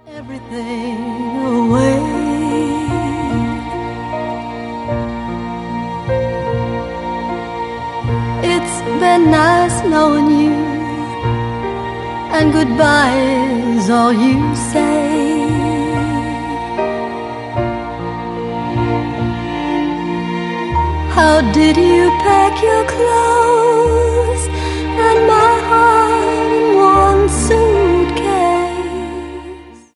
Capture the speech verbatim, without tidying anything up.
Everything away. It's been nice knowing you, and goodbye is all you say. How did you pack your clothes?